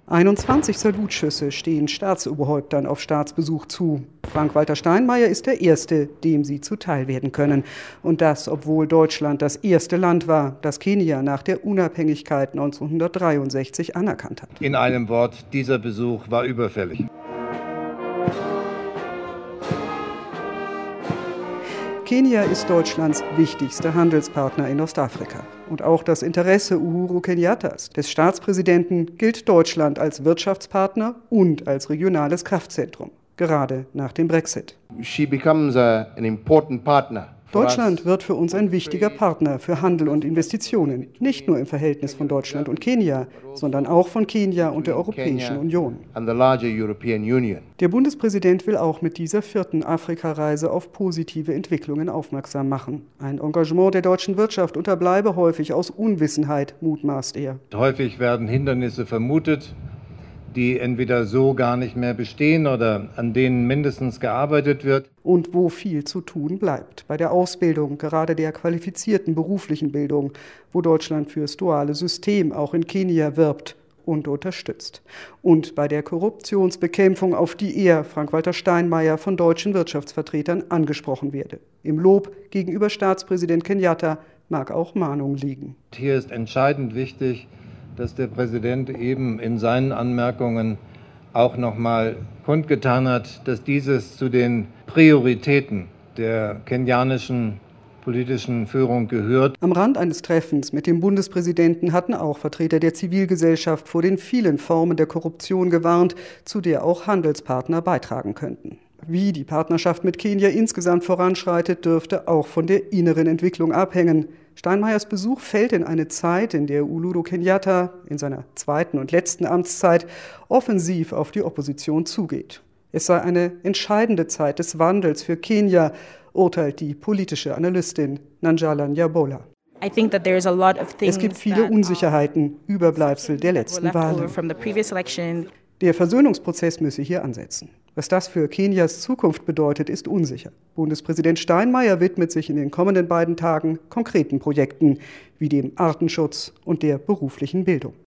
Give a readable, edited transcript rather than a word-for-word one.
21 Salutschüsse stehen Staatsoberhäuptern auf Staatsbesuch zu. Frank-Walter Steinmeier ist der Erste, dem sie zuteil werden können. Und das, obwohl Deutschland das erste Land war, das Kenia nach der Unabhängigkeit 1963 anerkannt hat. In einem Wort, dieser Besuch war überfällig. Kenia ist Deutschlands wichtigster Handelspartner in Ostafrika. Und auch das Interesse Uhuru Kenyatas, des Staatspräsidenten, gilt Deutschland als Wirtschaftspartner und als regionales Kraftzentrum, gerade nach dem Brexit. She becomes an important partner. Deutschland wird für uns ein wichtiger Partner für Handel und Investitionen, nicht nur im Verhältnis von Deutschland und Kenia, sondern auch von Kenia und der Europäischen Union. Der Bundespräsident will auch mit dieser 4. Afrikareise auf positive Entwicklungen aufmerksam machen. Ein Engagement der deutschen Wirtschaft unterbleibe häufig aus Unwissenheit, mutmaßt er. Häufig werden Hindernisse vermutet, die entweder so gar nicht mehr bestehen oder an denen mindestens gearbeitet wird. Und wo viel zu tun bleibt. Bei der Ausbildung, gerade der qualifizierten beruflichen Bildung, wo Deutschland fürs duale System auch in Kenia wirbt und unterstützt. Und bei der Korruptionsbekämpfung, auf die er, Frank-Walter Steinmeier, von deutschen Wirtschaftsvertretern angesprochen werde. Im Lob gegenüber Staatspräsident Kenyatta mag auch Mahnung liegen. Hier ist entscheidend wichtig, dass der Präsident eben in seinen Anmerkungen auch noch mal kundgetan hat, dass dieses zu den Prioritäten der kenianischen politischen Führung gehört. Am Rand eines Treffens mit dem Bundespräsidenten hatten auch Vertreter der Zivilgesellschaft vor den vielen Formen der Korruption gewarnt, zu der auch Handelspartner beitragen könnten. Wie die Partnerschaft mit Kenia insgesamt voranschreitet, dürfte auch von der inneren Entwicklung abhängen. Steinmeiers Besuch fällt in eine Zeit, in der Uhuru Kenyatta in seiner 2. und letzten Amtszeit offensiv auf die Opposition zugeht. Es sei eine entscheidende Zeit des Wandels für Kenia, urteilt die politische Analystin Nanjala Nyabola. Es gibt viele Unsicherheiten, Überbleibsel der letzten Wahlen. Der Versöhnungsprozess müsse hier ansetzen. Was das für Kenias Zukunft bedeutet, ist unsicher. Bundespräsident Steinmeier widmet sich in den kommenden beiden Tagen konkreten Projekten wie dem Artenschutz und der beruflichen Bildung.